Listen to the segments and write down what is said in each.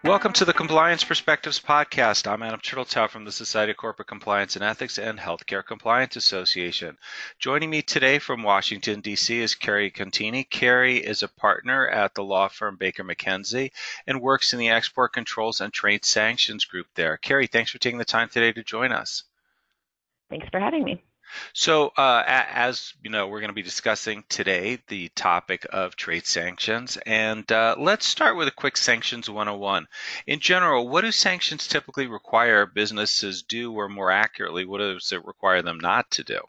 Welcome to the Compliance Perspectives podcast. I'm Adam Turtletaub from the Society of Corporate Compliance and Ethics and Healthcare Compliance Association. Joining me today from Washington, D.C. is Carrie Contini. Carrie is a partner at the law firm Baker McKenzie and works in the Export Controls and Trade Sanctions group there. Carrie, thanks for taking the time today to join us. Thanks for having me. So, as you know, we're going to be discussing today the topic of trade sanctions. And let's start with a quick Sanctions 101. In general, what do sanctions typically require businesses do, or more accurately, what does it require them not to do?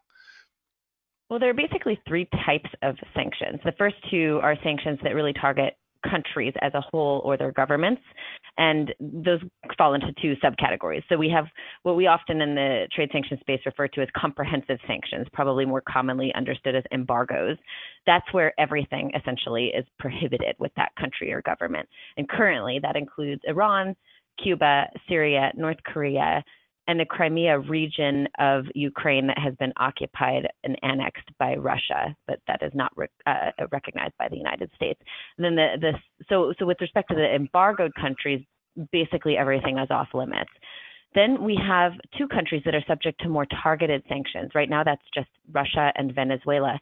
Well, there are basically three types of sanctions. The first two are sanctions that really target countries as a whole or their governments, and those fall into two subcategories. So we have what we often in the trade sanction space refer to as comprehensive sanctions, probably more commonly understood as embargoes. That's where everything essentially is prohibited with that country or government. And currently that includes Iran, Cuba, Syria, North Korea, and the Crimea region of Ukraine that has been occupied and annexed by Russia, but that is not recognized by the United States. And then so with respect to the embargoed countries, basically everything is off limits. Then we have two countries that are subject to more targeted sanctions. Right now, that's just Russia and Venezuela.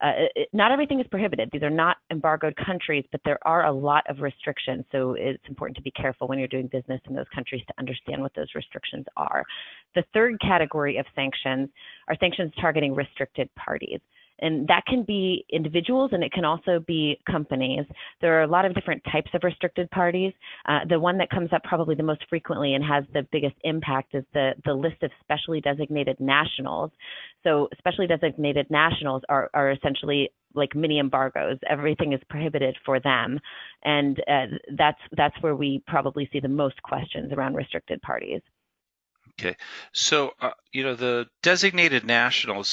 Not everything is prohibited. These are not embargoed countries, but there are a lot of restrictions. So it's important to be careful when you're doing business in those countries to understand what those restrictions are. The third category of sanctions are sanctions targeting restricted parties. And that can be individuals and it can also be companies. There are a lot of different types of restricted parties. The one that comes up probably the most frequently and has the biggest impact is the list of specially designated nationals. So specially designated nationals are essentially like mini embargoes. Everything is prohibited for them. And that's where we probably see the most questions around restricted parties. Okay, so the designated nationals.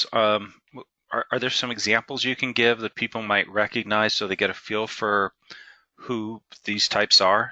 Are there some examples you can give that people might recognize so they get a feel for who these types are?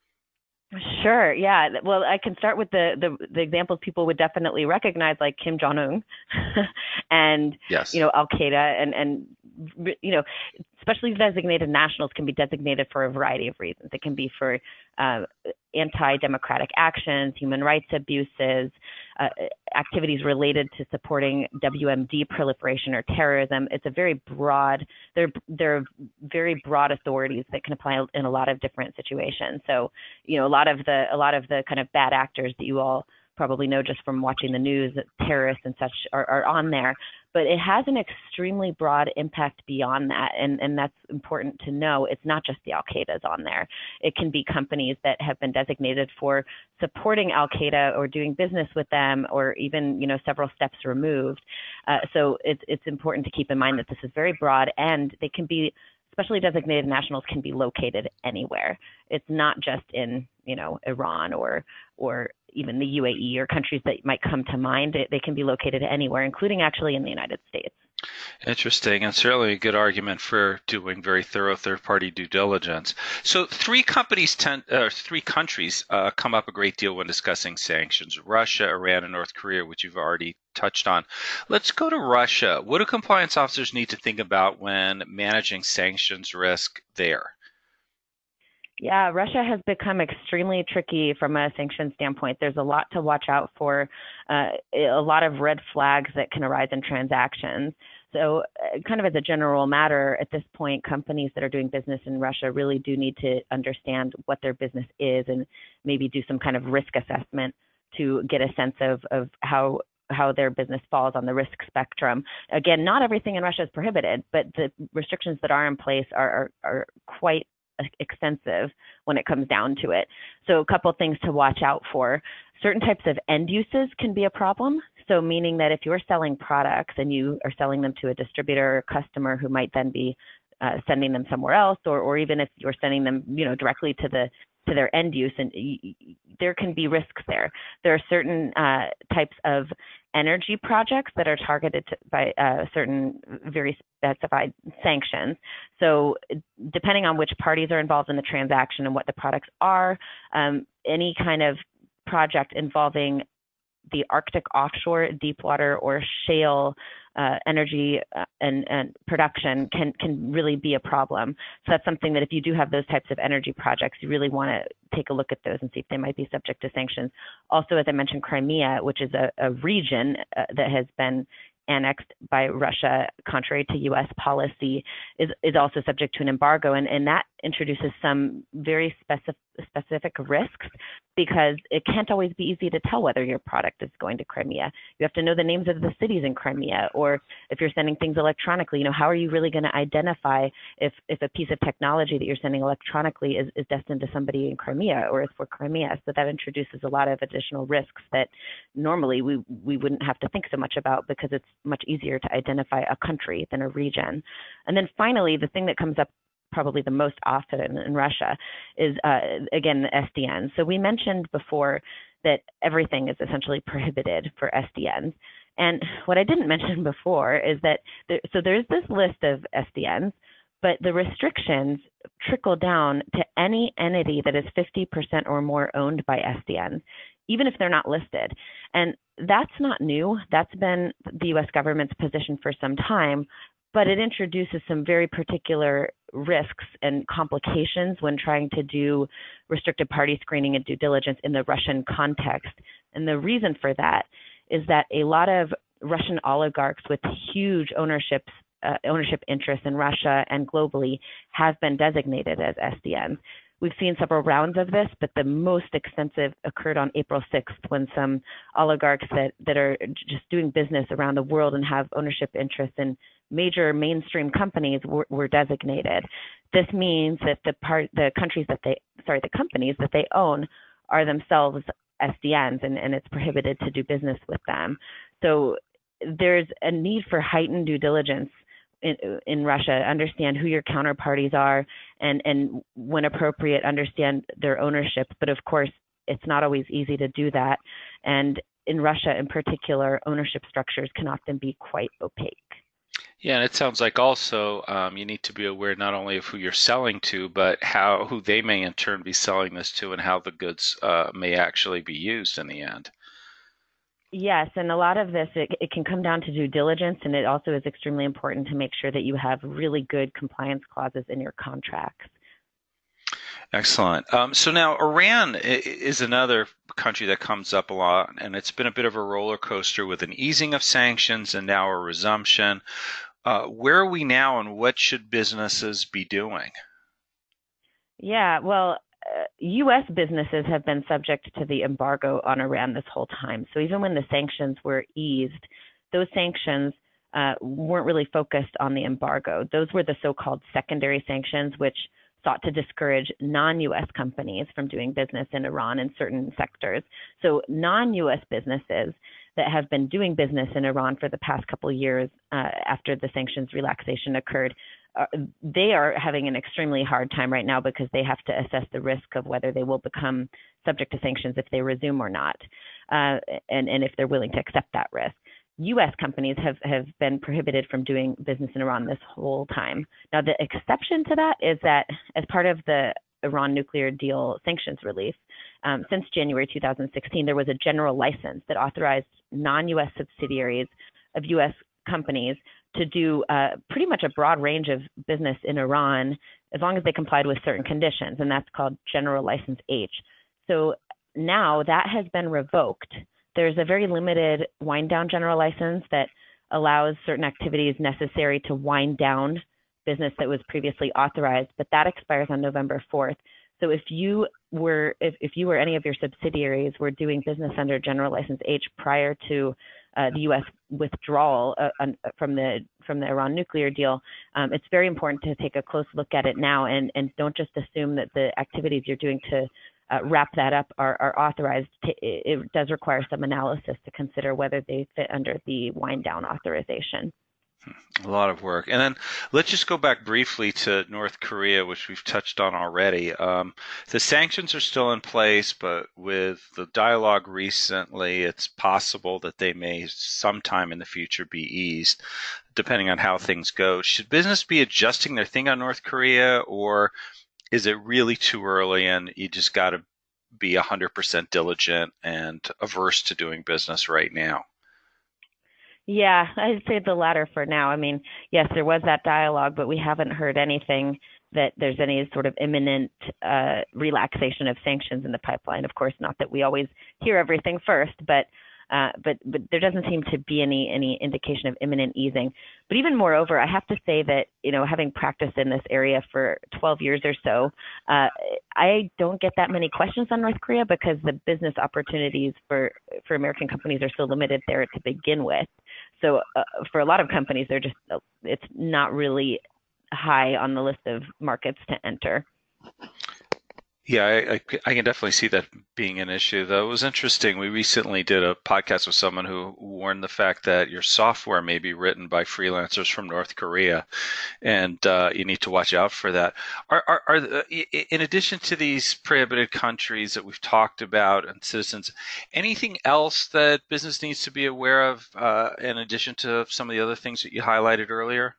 Sure. Yeah. Well, I can start with the examples people would definitely recognize, like Kim Jong Un, and Yes. Al Qaeda, and especially designated nationals can be designated for a variety of reasons. It can be for anti-democratic actions, human rights abuses, activities related to supporting WMD proliferation or terrorism. It's a very broad. They're very broad authorities that can apply in a lot of different situations. So, a lot of the kind of bad actors that you all probably know just from watching the news, that terrorists and such are on there. But it has an extremely broad impact beyond that, and that's important to know. It's not just the Al-Qaeda's on there. It can be companies that have been designated for supporting Al-Qaeda or doing business with them, or even several steps removed. So it's important to keep in mind that this is very broad, and they can be especially designated nationals can be located anywhere. It's not just in Iran or even the UAE or countries that might come to mind. They can be located anywhere, including actually in the United States. Interesting, and certainly a good argument for doing very thorough third-party due diligence. So, three countries come up a great deal when discussing sanctions: Russia, Iran, and North Korea, which you've already touched on. Let's go to Russia. What do compliance officers need to think about when managing sanctions risk there? Yeah, Russia has become extremely tricky from a sanctions standpoint. There's a lot to watch out for, a lot of red flags that can arise in transactions. So kind of as a general matter, at this point, companies that are doing business in Russia really do need to understand what their business is and maybe do some kind of risk assessment to get a sense of how their business falls on the risk spectrum. Again, not everything in Russia is prohibited, but the restrictions that are in place are quite extensive when it comes down to it. So a couple things to watch out for. Certain types of end uses can be a problem. So meaning that if you're selling products and you are selling them to a distributor or customer who might then be sending them somewhere else, or even if you're sending them directly to their end use, and there can be risks there. There are certain types of energy projects that are targeted by certain very specified sanctions. So depending on which parties are involved in the transaction and what the products are, any kind of project involving the Arctic offshore, deep water, or shale energy and production can really be a problem. So that's something that if you do have those types of energy projects, you really want to take a look at those and see if they might be subject to sanctions. Also, as I mentioned, Crimea, which is a region that has been annexed by Russia, contrary to U.S. policy, is also subject to an embargo, and that introduces some very specific risks because it can't always be easy to tell whether your product is going to Crimea. You have to know the names of the cities in Crimea, or if you're sending things electronically, how are you really going to identify if a piece of technology that you're sending electronically is destined to somebody in Crimea or is for Crimea? So that introduces a lot of additional risks that normally we wouldn't have to think so much about because it's much easier to identify a country than a region. And then finally, the thing that comes up probably the most often in Russia is, again, the SDNs. So we mentioned before that everything is essentially prohibited for SDNs. And what I didn't mention before is that, there's this list of SDNs, but the restrictions trickle down to any entity that is 50% or more owned by SDNs, even if they're not listed. And that's not new. That's been the U.S. government's position for some time, but it introduces some very particular risks and complications when trying to do restricted party screening and due diligence in the Russian context. And the reason for that is that a lot of Russian oligarchs with huge ownership interests in Russia and globally have been designated as SDNs. We've seen several rounds of this, but the most extensive occurred on April 6th when some oligarchs that are just doing business around the world and have ownership interests in major mainstream companies were designated. This means that the companies that they own are themselves SDNs, and it's prohibited to do business with them. So there's a need for heightened due diligence in Russia, understand who your counterparties are, and when appropriate, understand their ownership. But of course, it's not always easy to do that. And in Russia in particular, ownership structures can often be quite opaque. Yeah, and it sounds like also you need to be aware not only of who you're selling to, but who they may in turn be selling this to and how the goods may actually be used in the end. Yes, and a lot of this, it can come down to due diligence, and it also is extremely important to make sure that you have really good compliance clauses in your contracts. Excellent. So now Iran is another country that comes up a lot, and it's been a bit of a roller coaster with an easing of sanctions and now a resumption. Where are we now, and what should businesses be doing? Yeah, well, U.S. businesses have been subject to the embargo on Iran this whole time. So even when the sanctions were eased, those sanctions weren't really focused on the embargo. Those were the so-called secondary sanctions, which sought to discourage non-U.S. companies from doing business in Iran in certain sectors. So non-U.S. businesses that have been doing business in Iran for the past couple of years after the sanctions relaxation occurred, they are having an extremely hard time right now because they have to assess the risk of whether they will become subject to sanctions if they resume or not, and if they're willing to accept that risk. U.S. companies have been prohibited from doing business in Iran this whole time. Now, the exception to that is that as part of the Iran nuclear deal sanctions relief, since January 2016, there was a general license that authorized non-U.S. subsidiaries of U.S. companies to do pretty much a broad range of business in Iran as long as they complied with certain conditions, and that's called General License H. So now that has been revoked. There's a very limited wind down general license that allows certain activities necessary to wind down business that was previously authorized, but that expires on November 4th. So if you were any of your subsidiaries were doing business under General License H prior to the U.S. withdrawal from the Iran nuclear deal, it's very important to take a close look at it now and don't just assume that the activities you're doing to wrap that up are authorized. It does require some analysis to consider whether they fit under the wind down authorization. A lot of work. And then let's just go back briefly to North Korea, which we've touched on already. The sanctions are still in place, but with the dialogue recently, it's possible that they may sometime in the future be eased, depending on how things go. Should business be adjusting their thing on North Korea, or is it really too early and you just got to be 100% diligent and averse to doing business right now? Yeah, I'd say the latter for now. I mean, yes, there was that dialogue, but we haven't heard anything that there's any sort of imminent relaxation of sanctions in the pipeline. Of course, not that we always hear everything first, but there doesn't seem to be any indication of imminent easing. But even moreover, I have to say that having practiced in this area for 12 years or so, I don't get that many questions on North Korea because the business opportunities for American companies are so limited there to begin with. So for a lot of companies, it's not really high on the list of markets to enter. Yeah, I can definitely see that being an issue, though. It was interesting. We recently did a podcast with someone who warned the fact that your software may be written by freelancers from North Korea, and you need to watch out for that. In addition to these prohibited countries that we've talked about and citizens, anything else that business needs to be aware of in addition to some of the other things that you highlighted earlier?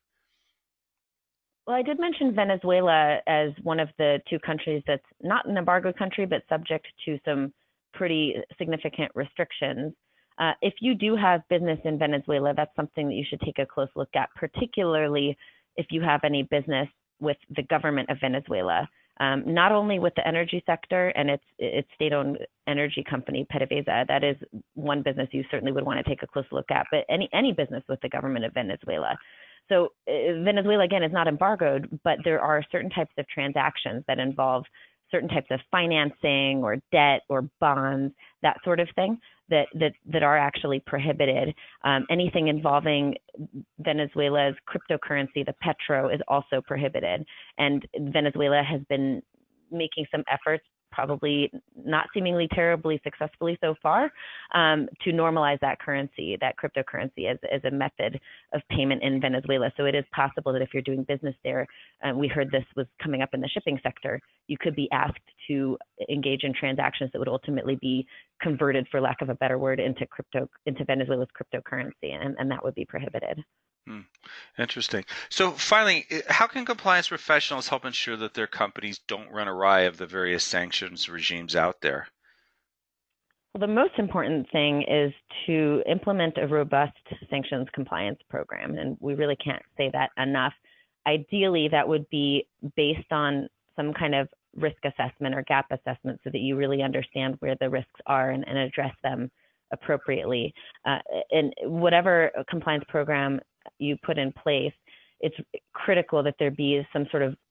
Well, I did mention Venezuela as one of the two countries that's not an embargo country, but subject to some pretty significant restrictions. If you do have business in Venezuela, that's something that you should take a close look at, particularly if you have any business with the government of Venezuela. Not only with the energy sector and its state-owned energy company, PDVSA, that is one business you certainly would want to take a close look at, but any business with the government of Venezuela. So Venezuela, again, is not embargoed, but there are certain types of transactions that involve certain types of financing or debt or bonds, that sort of thing, that are actually prohibited. Anything involving Venezuela's cryptocurrency, the petro, is also prohibited. And Venezuela has been making some efforts, probably not seemingly terribly successfully so far, to normalize that currency, that cryptocurrency, as a method of payment in Venezuela. So it is possible that if you're doing business there, we heard this was coming up in the shipping sector, you could be asked to engage in transactions that would ultimately be converted, for lack of a better word, into Venezuela's cryptocurrency, and that would be prohibited. Hmm. Interesting. So finally, how can compliance professionals help ensure that their companies don't run awry of the various sanctions regimes out there? Well, the most important thing is to implement a robust sanctions compliance program, and we really can't say that enough. Ideally, that would be based on some kind of risk assessment or gap assessment so that you really understand where the risks are and address them appropriately. And whatever compliance program you put in place, it's critical that there be some sort of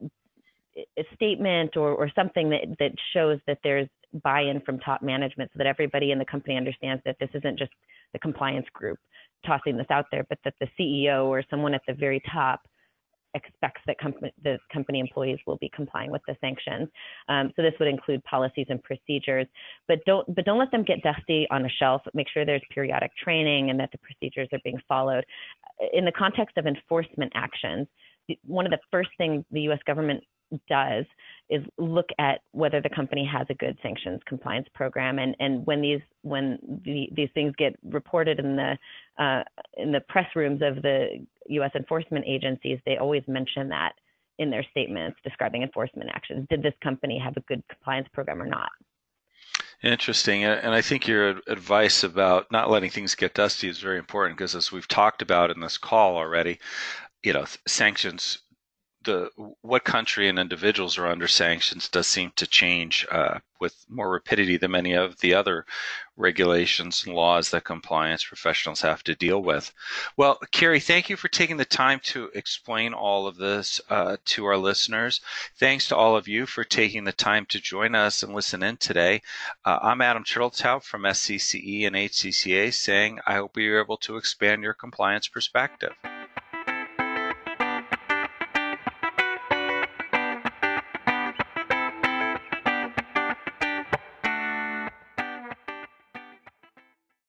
a statement or something that shows that there's buy-in from top management so that everybody in the company understands that this isn't just the compliance group tossing this out there, but that the CEO or someone at the very top expects that the company employees will be complying with the sanctions. So this would include policies and procedures, but don't let them get dusty on a shelf. Make sure there's periodic training and that the procedures are being followed. In the context of enforcement actions, one of the first things the U.S. government does is look at whether the company has a good sanctions compliance program, and when these things get reported in the press rooms of the U.S. enforcement agencies, they always mention that in their statements describing enforcement actions. Did this company have a good compliance program or not? Interesting. And I think your advice about not letting things get dusty is very important because, as we've talked about in this call already, sanctions, what country and individuals are under sanctions does seem to change with more rapidity than many of the other regulations and laws that compliance professionals have to deal with. Well, Carrie, thank you for taking the time to explain all of this to our listeners. Thanks to all of you for taking the time to join us and listen in today. I'm Adam Turteltaub from SCCE and HCCA saying I hope you're able to expand your compliance perspective.